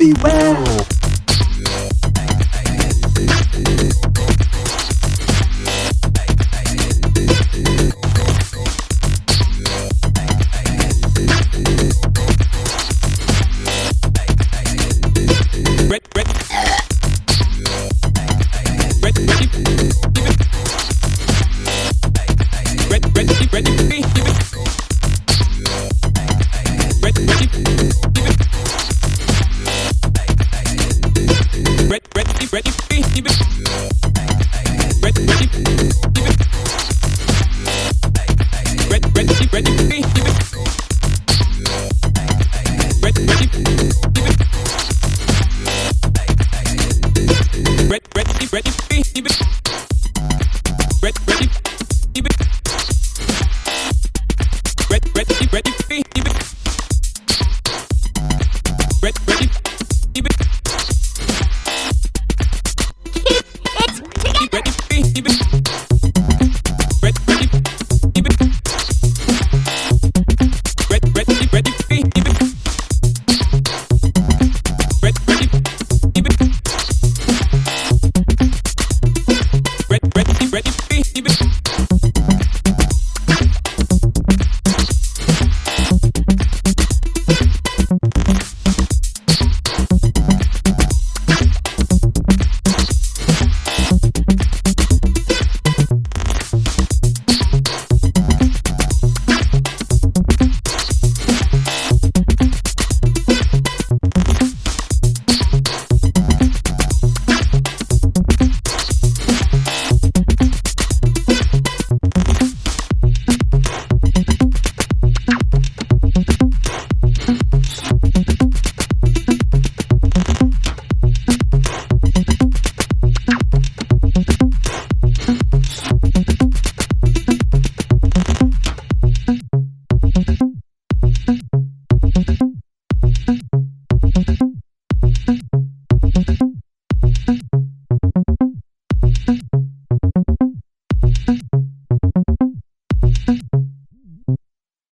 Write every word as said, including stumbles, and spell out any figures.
beware. Red, red. Red, ready. Red, ready, ready, ready. Red, ready. Red, ready, ready, ready. Red, ready. Red, ready, ready, ready. Red, ready. Red, ready, ready, baby. Red, ready, baby. Red, ready, ready, baby. Red, ready.